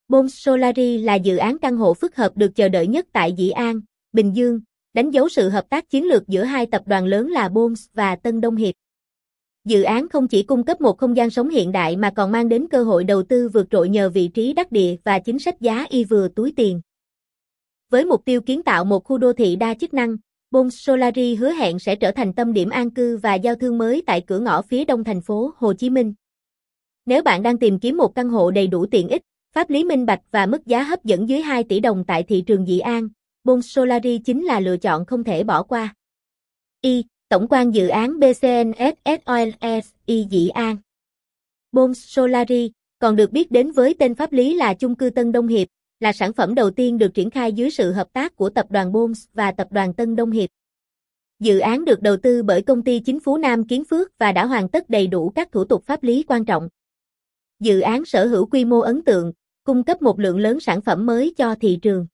Boms Solary là dự án căn hộ phức hợp được chờ đợi nhất tại Dĩ An, Bình Dương, đánh dấu sự hợp tác chiến lược giữa hai tập đoàn lớn là Boms và Tân Đông Hiệp. Dự án không chỉ cung cấp một không gian sống hiện đại mà còn mang đến cơ hội đầu tư vượt trội nhờ vị trí đắc địa và chính sách giá y vừa túi tiền. Với mục tiêu kiến tạo một khu đô thị đa chức năng, Boms Solary hứa hẹn sẽ trở thành tâm điểm an cư và giao thương mới tại cửa ngõ phía đông thành phố Hồ Chí Minh. Nếu bạn đang tìm kiếm một căn hộ đầy đủ tiện ích, pháp lý minh bạch và mức giá hấp dẫn dưới 2 tỷ đồng tại thị trường Dĩ An, Boms Solary chính là lựa chọn không thể bỏ qua. Tổng quan dự án BCNSS Oil SI Dĩ An. Boms Solary, còn được biết đến với tên pháp lý là chung cư Tân Đông Hiệp, là sản phẩm đầu tiên được triển khai dưới sự hợp tác của tập đoàn Boms và tập đoàn Tân Đông Hiệp. Dự án được đầu tư bởi công ty chính phủ Nam Kiến Phước và đã hoàn tất đầy đủ các thủ tục pháp lý quan trọng. Dự án sở hữu quy mô ấn tượng, cung cấp một lượng lớn sản phẩm mới cho thị trường.